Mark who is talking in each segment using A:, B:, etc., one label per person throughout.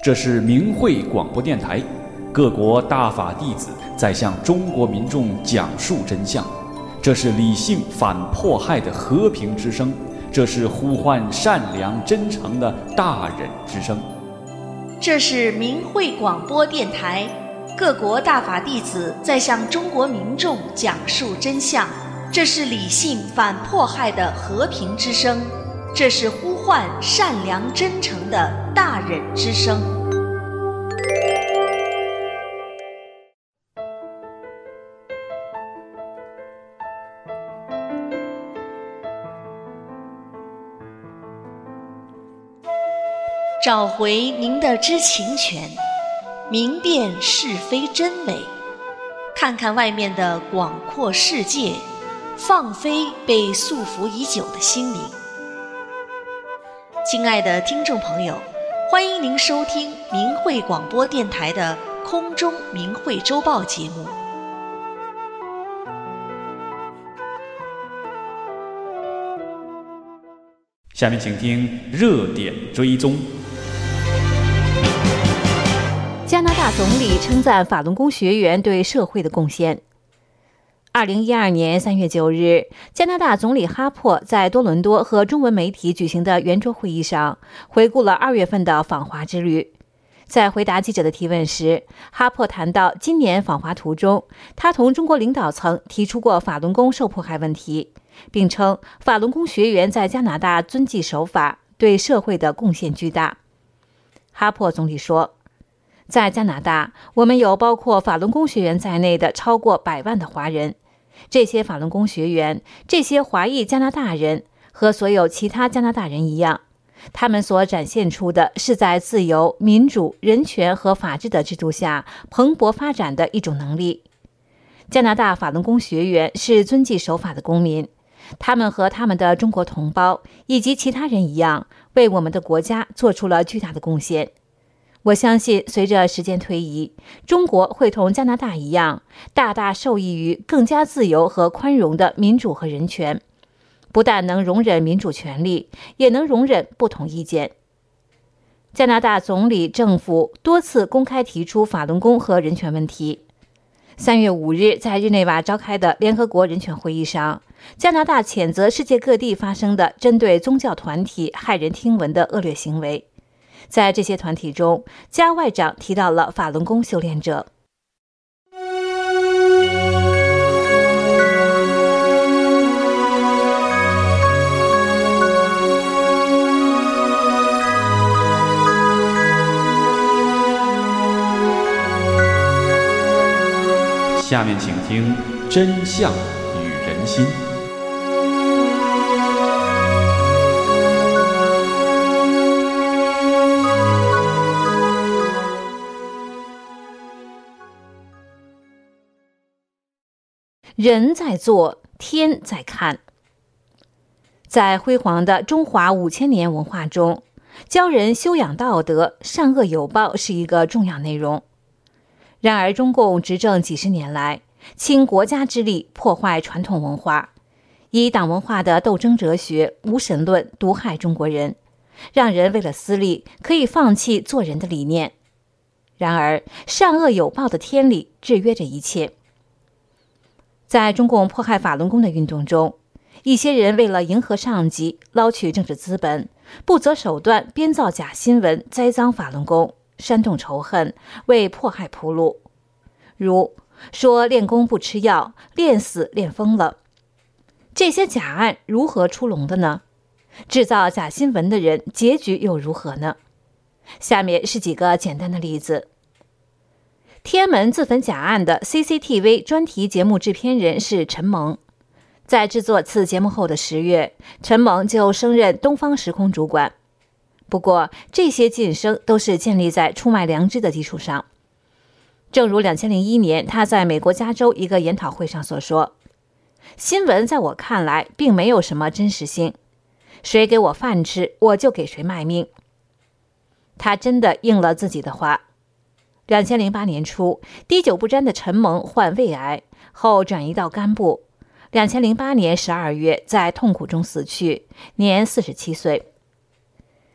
A: 这是明慧广播电台，各国大法弟子在向中国民众讲述真相。这是理性反迫害的和平之声，这是呼唤善良真诚的大忍之声。
B: 这是明慧广播电台，各国大法弟子在向中国民众讲述真相。这是理性反迫害的和平之声，这是呼唤善良真诚的大忍之声。找回您的知情权，明辨是非真伪，看看外面的广阔世界，放飞被束缚已久的心灵。亲爱的听众朋友，欢迎您收听明慧广播电台的空中明慧周报节目。
A: 下面请听热点追踪。
C: 加拿大总理称赞法轮功学员对社会的贡献。2012年3月9日，加拿大总理哈珀在多伦多和中文媒体举行的圆桌会议上，回顾了2月份的访华之旅。在回答记者的提问时，哈珀谈到今年访华途中，他同中国领导层提出过法轮功受迫害问题，并称法轮功学员在加拿大遵纪守法，对社会的贡献巨大。哈珀总理说，在加拿大，我们有包括法轮功学员在内的超过100万的华人。这些法轮功学员，这些华裔加拿大人和所有其他加拿大人一样，他们所展现出的是在自由、民主、人权和法治的制度下蓬勃发展的一种能力。加拿大法轮功学员是遵纪守法的公民，他们和他们的中国同胞以及其他人一样，为我们的国家做出了巨大的贡献。我相信随着时间推移，中国会同加拿大一样，大大受益于更加自由和宽容的民主和人权，不但能容忍民主权利，也能容忍不同意见。加拿大总理政府多次公开提出法轮功和人权问题。3月5日在日内瓦召开的联合国人权会议上，加拿大谴责世界各地发生的针对宗教团体骇人听闻的恶劣行为。在这些团体中，加外长提到了法轮功修炼者。
A: 下面请听真相与人心。
C: 人在做，天在看。在辉煌的中华5000年文化中，教人修养道德、善恶有报是一个重要内容。然而，中共执政几十年来，倾国家之力破坏传统文化，以党文化的斗争哲学、无神论毒害中国人，让人为了私利可以放弃做人的理念。然而，善恶有报的天理制约着一切。在中共迫害法轮功的运动中，一些人为了迎合上级，捞取政治资本，不择手段编造假新闻，栽赃法轮功，煽动仇恨，为迫害铺路。如说练功不吃药，练死练疯了。这些假案如何出笼的呢？制造假新闻的人结局又如何呢？下面是几个简单的例子。天安门自焚假案的 CCTV 专题节目制片人是陈萌。在制作此节目后的10月，陈萌就升任东方时空主管。不过，这些晋升都是建立在出卖良知的基础上。正如2001年他在美国加州一个研讨会上所说，新闻在我看来并没有什么真实性，谁给我饭吃，我就给谁卖命。他真的应了自己的话。2008年初，滴酒不沾的陈萌患胃癌后转移到肝部，2008年12月在痛苦中死去，年47岁。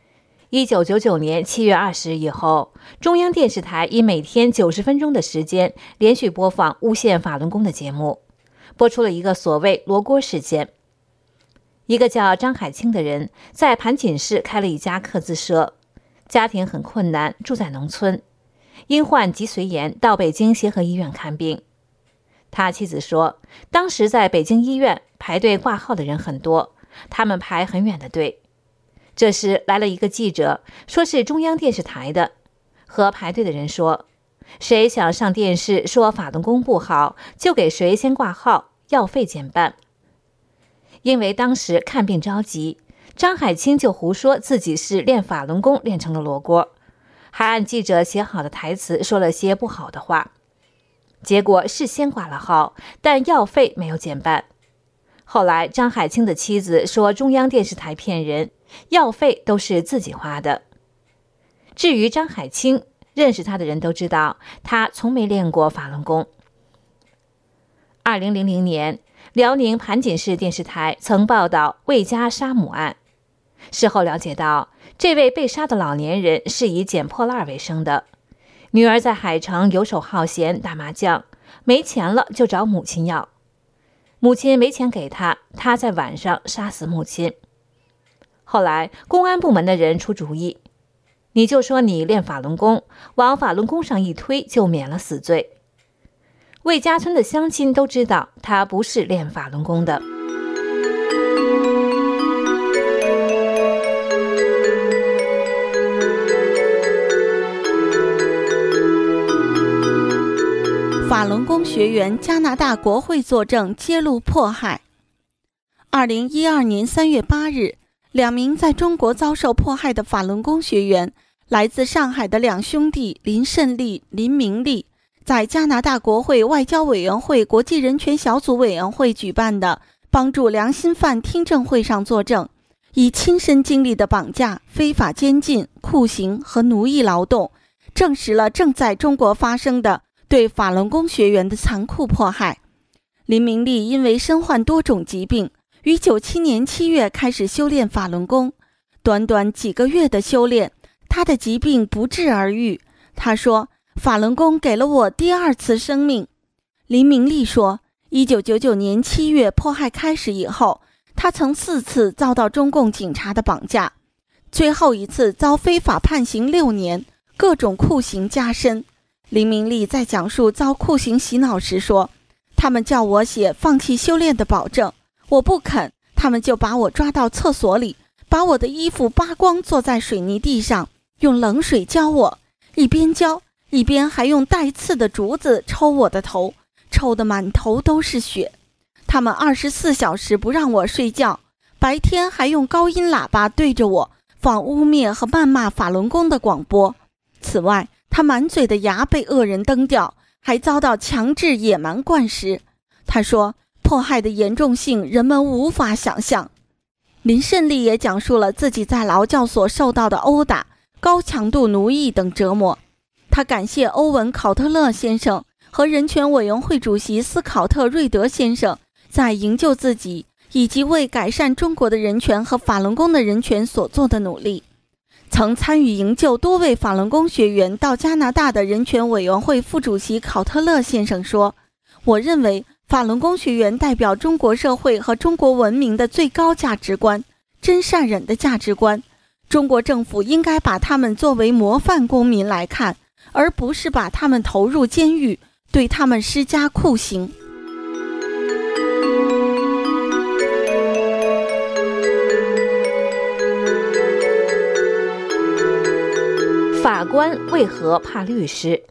C: 1999年7月20日以后，中央电视台以每天90分钟的时间连续播放诬陷法轮功的节目，播出了一个所谓罗锅事件。一个叫张海清的人在盘锦市开了一家刻字社，家庭很困难，住在农村，因患脊髓炎到北京协和医院看病。他妻子说，当时在北京医院排队挂号的人很多，他们排很远的队。这时来了一个记者，说是中央电视台的，和排队的人说，谁想上电视说法轮功不好，就给谁先挂号，药费减半。因为当时看病着急，张海清就胡说自己是练法轮功练成了罗锅，还按记者写好的台词说了些不好的话。结果是先挂了号，但药费没有减半。后来张海清的妻子说中央电视台骗人，药费都是自己花的。至于张海清，认识他的人都知道他从没练过法轮功。2000年，辽宁盘锦市电视台曾报道魏家杀母案。事后了解到，这位被杀的老年人是以捡破烂为生的，女儿在海城游手好闲打麻将，没钱了就找母亲要，母亲没钱给他，他在晚上杀死母亲。后来公安部门的人出主意，你就说你练法轮功，往法轮功上一推就免了死罪。魏家村的乡亲都知道他不是练法轮功的。
D: 法轮功学员加拿大国会作证揭露迫害。2012年3月8日，两名在中国遭受迫害的法轮功学员，来自上海的两兄弟林胜利、林明利，在加拿大国会外交委员会国际人权小组委员会举办的帮助良心犯听证会上作证，以亲身经历的绑架、非法监禁、酷刑和奴役劳动，证实了正在中国发生的对法轮功学员的残酷迫害。林明利因为身患多种疾病，于97年7月开始修炼法轮功，短短几个月的修炼，他的疾病不治而愈。他说，法轮功给了我第二次生命。林明利说，1999年7月迫害开始以后，他曾4次遭到中共警察的绑架，最后一次遭非法判刑6年，各种酷刑加深。林明利在讲述遭酷刑洗脑时说，他们叫我写放弃修炼的保证，我不肯，他们就把我抓到厕所里，把我的衣服扒光，坐在水泥地上，用冷水浇我，一边浇一边还用带刺的竹子抽我的头，抽得满头都是血。他们24小时不让我睡觉，白天还用高音喇叭对着我放污蔑和谩骂法轮功的广播。此外，他满嘴的牙被恶人蹬掉，还遭到强制野蛮灌食。他说，迫害的严重性人们无法想象。林胜利也讲述了自己在劳教所受到的殴打、高强度奴役等折磨。他感谢欧文·考特勒先生和人权委员会主席斯考特·瑞德先生在营救自己以及为改善中国的人权和法轮功的人权所做的努力。曾参与营救多位法轮功学员到加拿大的人权委员会副主席考特勒先生说，我认为法轮功学员代表中国社会和中国文明的最高价值观，真善忍的价值观。中国政府应该把他们作为模范公民来看，而不是把他们投入监狱，对他们施加酷刑。
C: 法官为何怕律师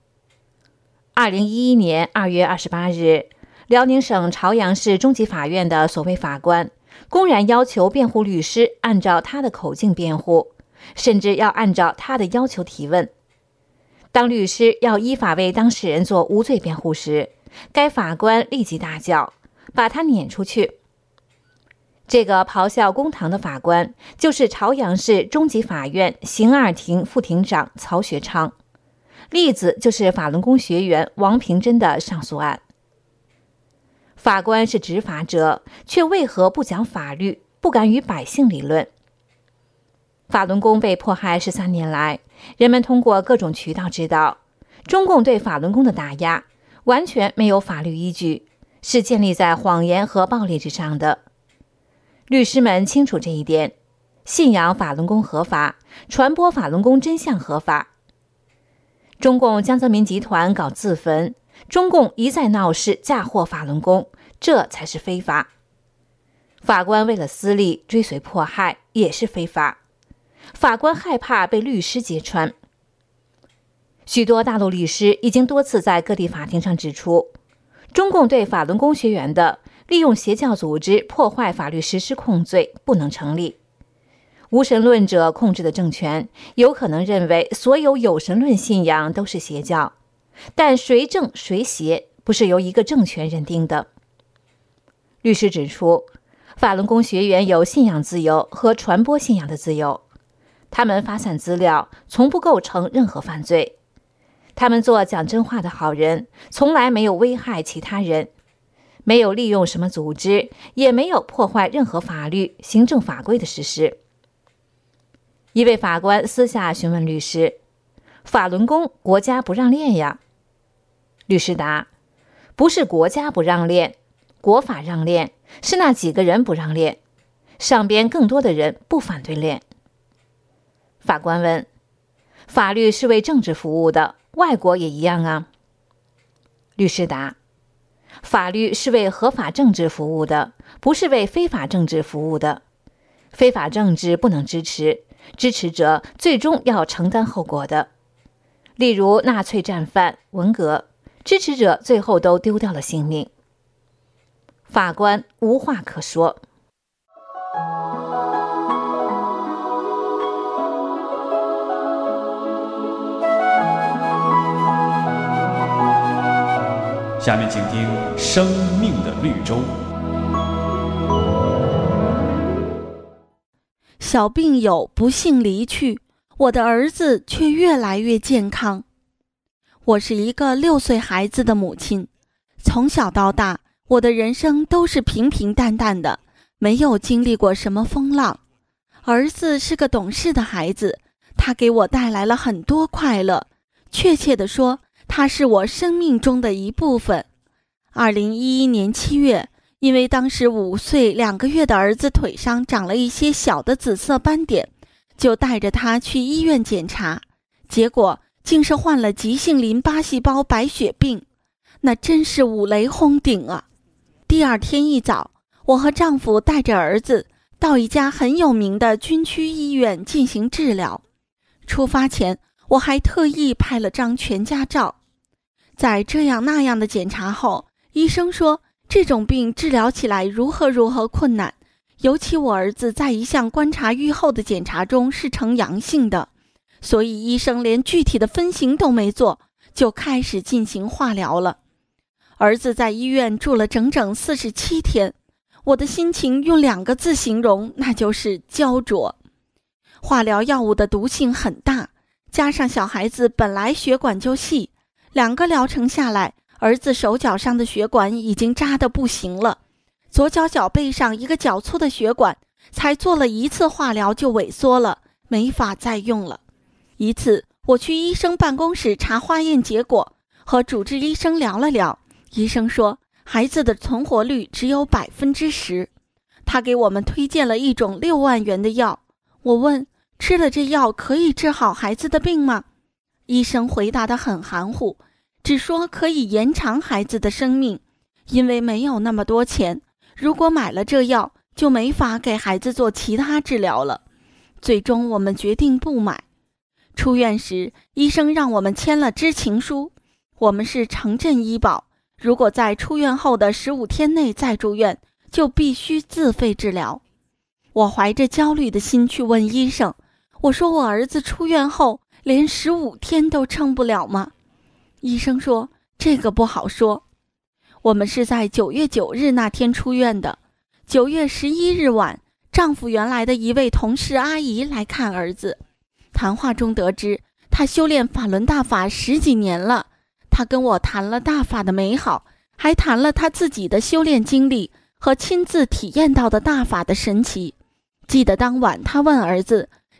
C: ？2011年2月28日，辽宁省朝阳市中级法院的所谓法官公然要求辩护律师按照他的口径辩护，甚至要按照他的要求提问。当律师要依法为当事人做无罪辩护时，该法官立即大叫，把他撵出去。这个咆哮公堂的法官就是朝阳市中级法院刑二庭副庭长曹学昌，例子就是法轮功学员王平珍的上诉案。法官是执法者，却为何不讲法律，不敢与百姓理论？ 法轮功被迫害13年来，人们通过各种渠道知道，中共对法轮功的打压完全没有法律依据，是建立在谎言和暴力之上的。律师们清楚这一点，信仰法轮功合法，传播法轮功真相合法。中共江泽民集团搞自焚，中共一再闹事嫁祸法轮功，这才是非法。法官为了私利追随迫害也是非法，法官害怕被律师揭穿。许多大陆律师已经多次在各地法庭上指出，中共对法轮功学员的利用邪教组织破坏法律实施控罪不能成立。无神论者控制的政权有可能认为所有有神论信仰都是邪教，但谁正谁邪不是由一个政权认定的。律师指出，法轮功学员有信仰自由和传播信仰的自由，他们发散资料从不构成任何犯罪，他们做讲真话的好人，从来没有危害其他人，没有利用什么组织，也没有破坏任何法律、行政法规的实施。一位法官私下询问律师，法轮功国家不让练呀？律师答，不是国家不让练，国法让练，是那几个人不让练，上边更多的人不反对练。法官问，法律是为政治服务的，外国也一样啊？律师答，法律是为合法政治服务的，不是为非法政治服务的。非法政治不能支持，支持者最终要承担后果的。例如纳粹战犯文革，支持者最后都丢掉了性命。法官无话可说。
A: 下面请听《生命的绿洲》。
D: 小病友不幸离去，我的儿子却越来越健康。我是一个6岁孩子的母亲，从小到大，我的人生都是平平淡淡的，没有经历过什么风浪。儿子是个懂事的孩子，他给我带来了很多快乐，确切地说，他是我生命中的一部分。2011年7月，因为当时5岁2个月的儿子腿上长了一些小的紫色斑点，就带着他去医院检查，结果竟是患了急性淋巴细胞白血病，那真是五雷轰顶啊！第二天一早，我和丈夫带着儿子到一家很有名的军区医院进行治疗。出发前，我还特意拍了张全家照。在这样那样的检查后，医生说这种病治疗起来如何困难，尤其我儿子在一项观察预后的检查中是呈阳性的，所以医生连具体的分型都没做，就开始进行化疗了。儿子在医院住了整整47天，我的心情用2个字形容，那就是焦灼。化疗药物的毒性很大，加上小孩子本来血管就细，2个疗程下来，儿子手脚上的血管已经扎得不行了，左脚脚背上一个较粗的血管，才做了1次化疗就萎缩了，没法再用了。一次，我去医生办公室查化验结果，和主治医生聊了聊，医生说孩子的存活率只有10%，他给我们推荐了一种6万元的药。我问，吃了这药可以治好孩子的病吗？医生回答得很含糊，只说可以延长孩子的生命，因为没有那么多钱，如果买了这药，就没法给孩子做其他治疗了。最终我们决定不买。出院时，医生让我们签了知情书，我们是城镇医保，如果在出院后的15天内再住院，就必须自费治疗。我怀着焦虑的心去问医生，我说我儿子出院后连15天都撑不了吗？医生说这个不好说。我们是在9月9日那天出院的。9月11日晚，丈夫原来的一位同事阿姨来看儿子，谈话中得知他修炼法轮大法10几年了，他跟我谈了大法的美好，还谈了他自己的修炼经历和亲自体验到的大法的神奇。记得当晚他问儿子，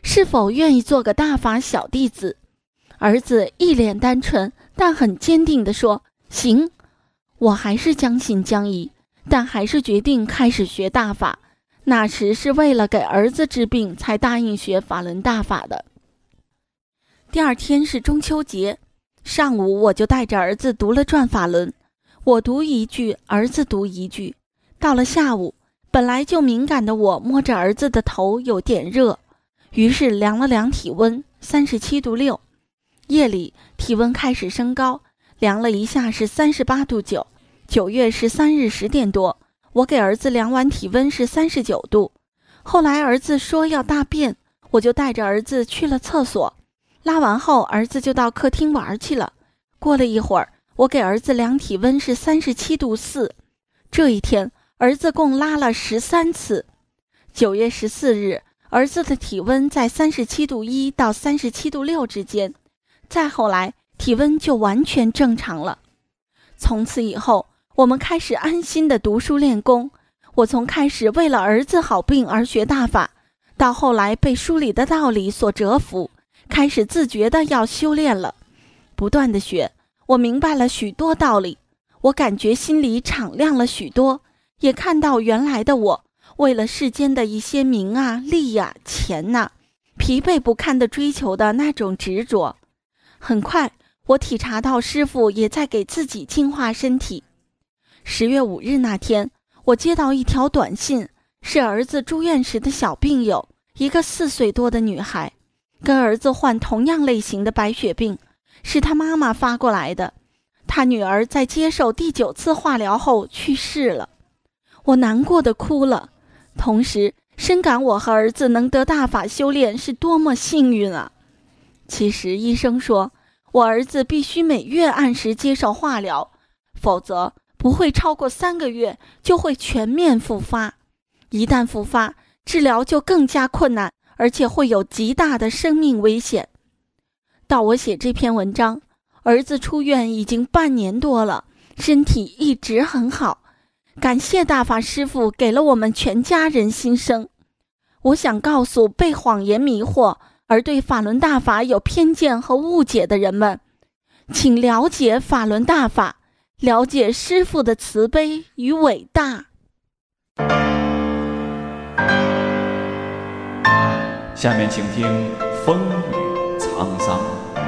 D: 是否愿意做个大法小弟子？儿子一脸单纯，但很坚定地说：行。我还是将信将疑，但还是决定开始学大法。那时是为了给儿子治病才答应学法轮大法的。第二天是中秋节，上午我就带着儿子读了转法轮，我读一句，儿子读一句。到了下午，本来就敏感的我摸着儿子的头有点热，于是量了量体温，37度6。夜里体温开始升高，量了一下是38度9。9月13日10点多，我给儿子量完体温是39度。后来儿子说要大便，我就带着儿子去了厕所。拉完后，儿子就到客厅玩去了。过了一会儿，我给儿子量体温是37度4。这一天，儿子共拉了13次。9月14日，儿子的体温在37度1到37度6之间。再后来，体温就完全正常了。从此以后，我们开始安心的读书练功。我从开始为了儿子好病而学大法，到后来被书里的道理所折服，开始自觉的要修炼了。不断的学，我明白了许多道理，我感觉心里敞亮了许多，也看到原来的我为了世间的一些名啊、利啊、钱啊，疲惫不堪的追求的那种执着。很快，我体察到师父也在给自己净化身体。10月5日那天，我接到一条短信，是儿子住院时的小病友，一个4岁多的女孩，跟儿子患同样类型的白血病，是他妈妈发过来的。他女儿在接受第9次化疗后去世了。我难过的哭了，同时深感我和儿子能得大法修炼是多么幸运啊！其实医生说，我儿子必须每月按时接受化疗，否则不会超过3个月就会全面复发。一旦复发，治疗就更加困难，而且会有极大的生命危险。到我写这篇文章，儿子出院已经半年多了，身体一直很好。感谢大法师父给了我们全家人新生。我想告诉被谎言迷惑而对法轮大法有偏见和误解的人们，请了解法轮大法，了解师父的慈悲与伟大。
A: 下面请听风雨沧桑。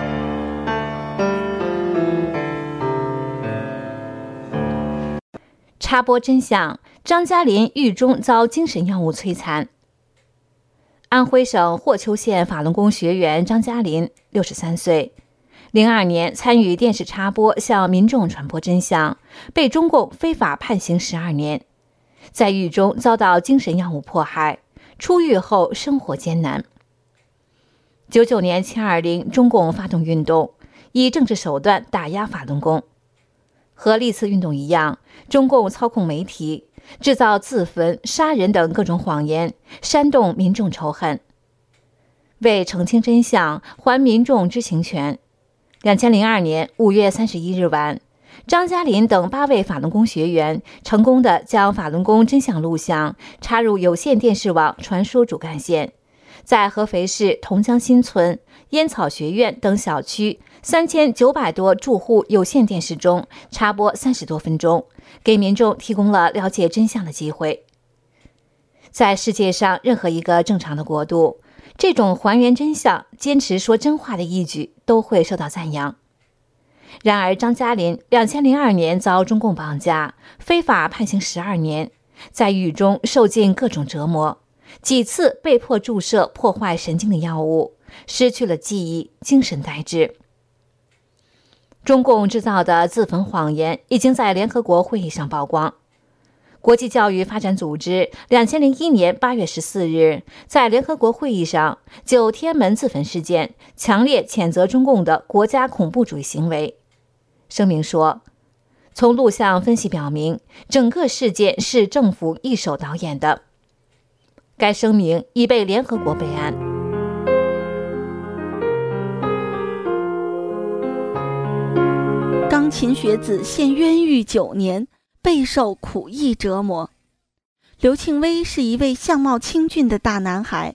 C: 插播真相：张嘉林狱中遭精神药物摧残。安徽省霍邱县法轮功学员张嘉林63岁，02年参与电视插播向民众传播真相，被中共非法判刑12年，在狱中遭到精神药物迫害，出狱后生活艰难。99年720中共发动运动，以政治手段打压法轮功。和历次运动一样，中共操控媒体，制造自焚、杀人等各种谎言，煽动民众仇恨。为澄清真相，还民众知情权，2002年5月31日晚，张嘉林等8位法轮功学员成功地将法轮功真相录像插入有线电视网传输主干线，在合肥市同江新村、烟草学院等小区3900多住户有线电视中插播30多分钟，给民众提供了了解真相的机会。在世界上任何一个正常的国度，这种还原真相、坚持说真话的义举都会受到赞扬。然而张嘉林2002年遭中共绑架，非法判刑12年，在狱中受尽各种折磨，几次被迫注射破坏神经的药物，失去了记忆，精神呆滞。中共制造的自焚谎言已经在联合国会议上曝光。国际教育发展组织2001年8月14日在联合国会议上就天安门自焚事件强烈谴责中共的国家恐怖主义行为。声明说，从录像分析表明，整个事件是政府一手导演的。该声明已被联合国备案。
D: 钢琴学子陷冤狱9年，备受苦役折磨。刘庆威是一位相貌清俊的大男孩，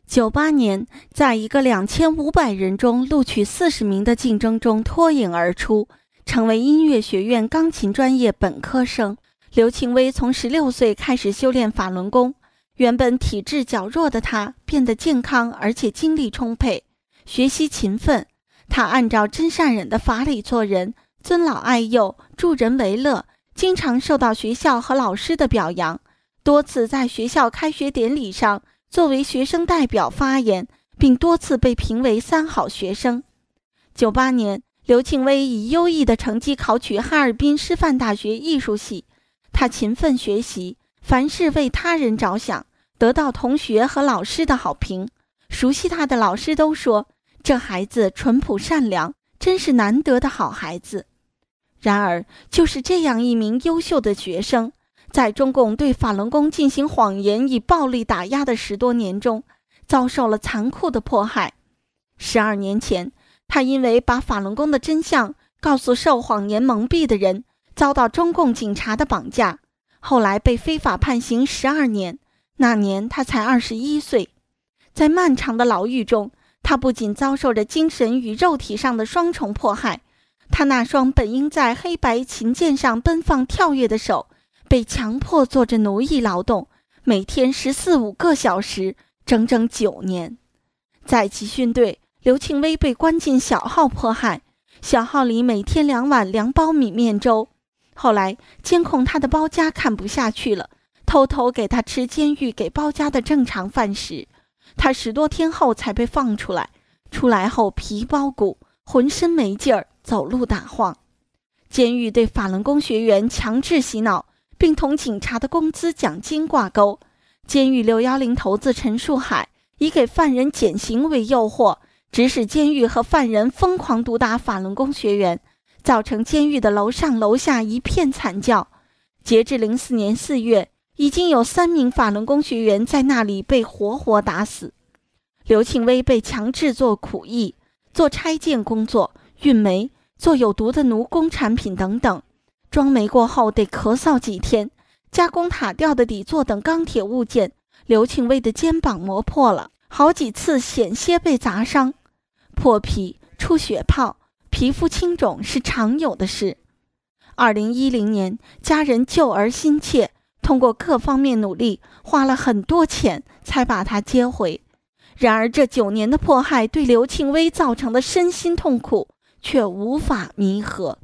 D: 98年，在一个2500人中录取40名的竞争中脱颖而出，成为音乐学院钢琴专业本科生。刘庆威从16岁开始修炼法轮功，原本体质较弱的他变得健康，而且精力充沛，学习勤奋。他按照真善忍的法理做人，尊老爱幼，助人为乐，经常受到学校和老师的表扬，多次在学校开学典礼上作为学生代表发言，并多次被评为3好学生。98年，刘庆威以优异的成绩考取哈尔滨师范大学艺术系。他勤奋学习，凡事为他人着想，得到同学和老师的好评。熟悉他的老师都说，这孩子淳朴善良，真是难得的好孩子。然而，就是这样一名优秀的学生，在中共对法轮功进行谎言以暴力打压的10多年中，遭受了残酷的迫害。12年前，他因为把法轮功的真相告诉受谎言蒙蔽的人，遭到中共警察的绑架，后来被非法判刑12年。那年他才21岁。在漫长的牢狱中，他不仅遭受着精神与肉体上的双重迫害，他那双本应在黑白琴键上奔放跳跃的手，被强迫做着奴役劳动，每天14、15个小时，整整9年。在集训队，刘庆威被关进小号迫害，小号里每天2碗凉苞米面粥。后来监控他的包家看不下去了，偷偷给他吃监狱给包家的正常饭食。他10多天后才被放出来，出来后皮包骨，浑身没劲儿，走路打晃。监狱对法轮功学员强制洗脑，并同警察的工资奖金挂钩。监狱610头子陈树海以给犯人减刑为诱惑，指使监狱和犯人疯狂毒打法轮功学员，造成监狱的楼上楼下一片惨叫。截至04年4月，已经有3名法轮功学员在那里被活活打死。刘庆威被强制做苦役，做拆件工作，运煤，做有毒的奴工产品等等。装煤过后得咳嗽几天，加工塔吊的底座等钢铁物件，刘庆威的肩膀磨破了，好几次险些被砸伤。破皮、出血泡、皮肤青肿是常有的事。2010年，家人救儿心切，通过各方面努力，花了很多钱才把他接回。然而这9年的迫害对刘庆威造成的身心痛苦却无法弥合。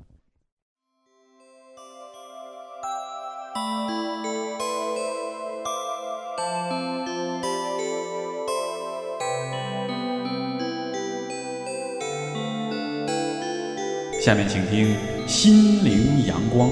A: 下面请听《心灵阳光》。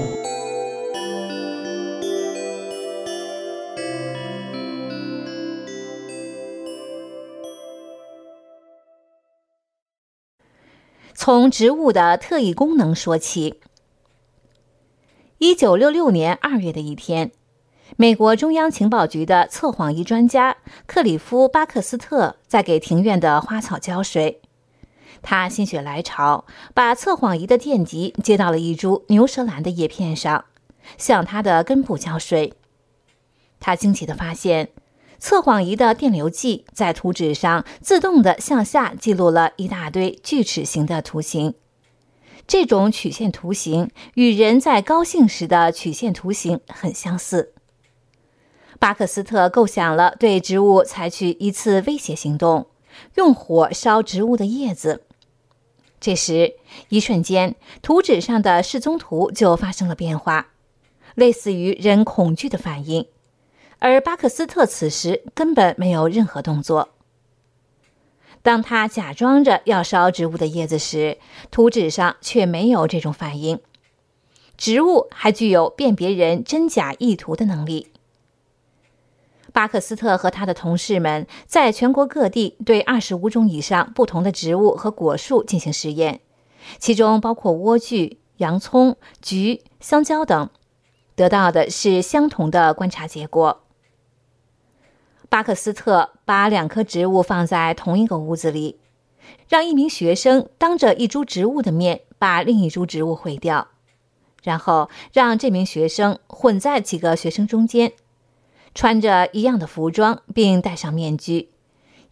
C: 从植物的特异功能说起。1966年2月的一天，美国中央情报局的测谎仪专家克里夫·巴克斯特在给庭院的花草浇水。他心血来潮，把测谎仪的电极接到了一株牛舌兰的叶片上，向它的根部浇水。他惊奇地发现，测谎仪的电流计在图纸上自动地向下记录了一大堆锯齿形的图形。这种曲线图形与人在高兴时的曲线图形很相似。巴克斯特构想了对植物采取一次威胁行动，用火烧植物的叶子。这时，一瞬间，图纸上的示踪图就发生了变化，类似于人恐惧的反应。而巴克斯特此时根本没有任何动作。当他假装着要烧植物的叶子时，图纸上却没有这种反应。植物还具有辨别人真假意图的能力。巴克斯特和他的同事们在全国各地对25种以上不同的植物和果树进行实验，其中包括莴苣、洋葱、橘、香蕉等，得到的是相同的观察结果。巴克斯特把2棵植物放在同一个屋子里，让一名学生当着一株植物的面把另一株植物毁掉，然后让这名学生混在几个学生中间，穿着一样的服装并戴上面具，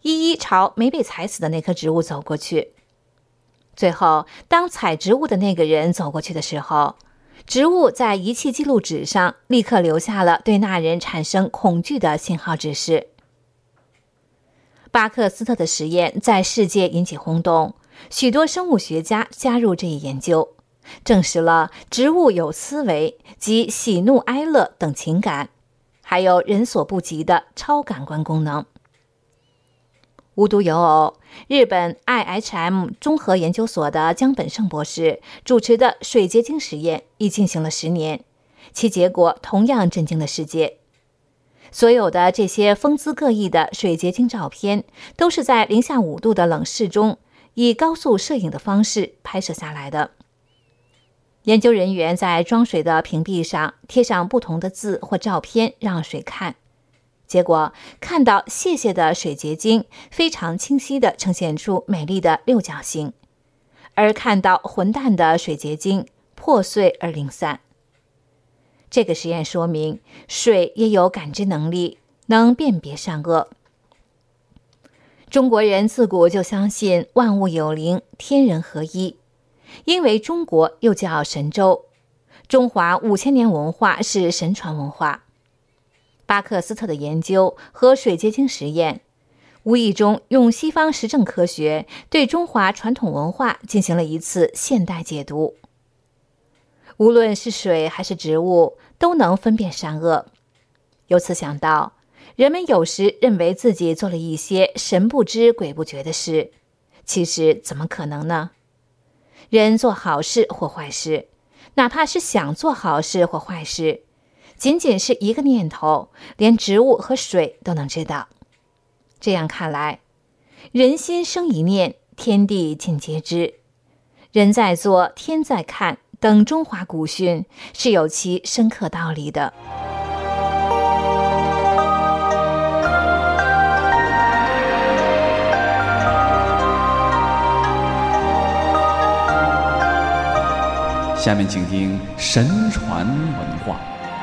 C: 一一朝没被踩死的那棵植物走过去。最后，当采植物的那个人走过去的时候，植物在仪器记录纸上立刻留下了对那人产生恐惧的信号指示。巴克斯特的实验在世界引起轰动，许多生物学家加入这一研究，证实了植物有思维及喜怒哀乐等情感，还有人所不及的超感官功能。无独有偶，日本 IHM 综合研究所的江本胜博士主持的水结晶实验已进行了10年，其结果同样震惊了世界。所有的这些风姿各异的水结晶照片都是在零下5度的冷室中以高速摄影的方式拍摄下来的。研究人员在装水的瓶壁上贴上不同的字或照片让水看，结果看到屑屑的水结晶非常清晰地呈现出美丽的六角形，而看到混淡的水结晶破碎而零散。这个实验说明水也有感知能力，能辨别善恶。中国人自古就相信万物有灵，天人合一，因为中国又叫神州，中华5000年文化是神传文化。巴克斯特的研究和水结晶实验，无意中用西方实证科学对中华传统文化进行了一次现代解读。无论是水还是植物，都能分辨善恶。由此想到，人们有时认为自己做了一些神不知鬼不觉的事，其实怎么可能呢？人做好事或坏事，哪怕是想做好事或坏事，仅仅是一个念头，连植物和水都能知道。这样看来，人心生一念，天地尽皆知。人在做，天在看等中华古训是有其深刻道理的。
A: 下面请听神传文化。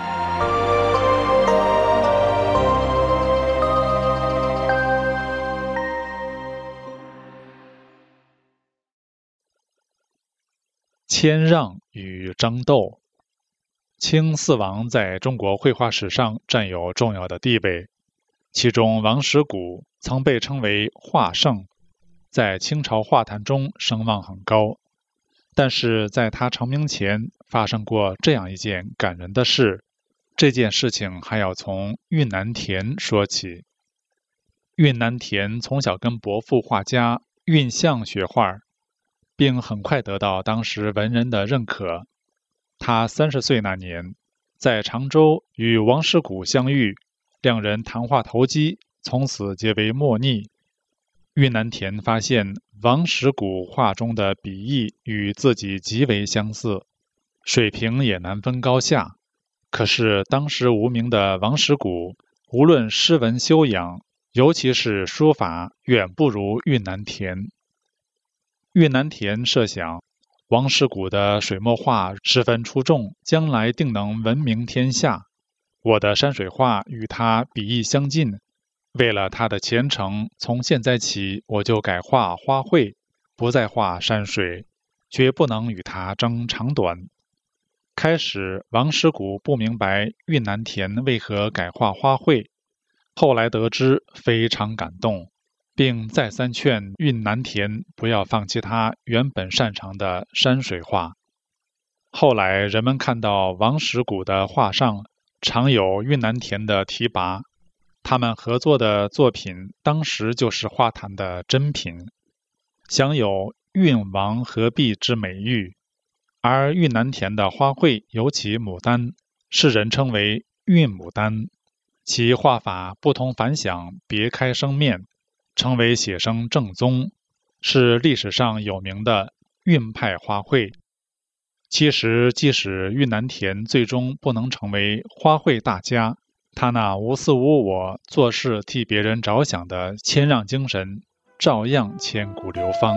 E: 谦让与争斗。清四王在中国绘画史上占有重要的地位，其中王实谷曾被称为画圣，在清朝画坛中声望很高。但是在他成名前，发生过这样一件感人的事。这件事情还要从恽南田说起。恽南田从小跟伯父画家恽相学画，并很快得到当时文人的认可。他30岁那年，在常州与王实谷相遇，两人谈话投机，从此结为莫逆。恽南田发现王实谷画中的笔意与自己极为相似，水平也难分高下。可是当时无名的王实谷，无论诗文修养，尤其是书法，远不如恽南田。恽南田设想，王实谷的水墨画十分出众，将来定能闻名天下。我的山水画与他笔意相近，为了他的前程，从现在起我就改画花卉，不再画山水，绝不能与他争长短。开始王实谷不明白恽南田为何改画花卉，后来得知非常感动，并再三劝恽南田不要放弃他原本擅长的山水画。后来人们看到王实谷的画上常有恽南田的题跋，他们合作的作品当时就是画坛的珍品，享有恽王合璧之美誉。而恽南田的花卉，尤其牡丹，世人称为恽牡丹，其画法不同凡响，别开生面，成为写生正宗，是历史上有名的恽派花卉。其实即使恽南田最终不能成为花卉大家，他那无私无我、做事替别人着想的谦让精神，照样千古流芳。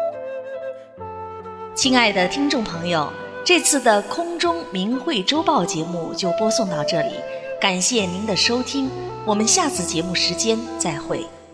B: 亲爱的听众朋友，这次的空中明慧周报节目就播送到这里，感谢您的收听，我们下次节目时间再会。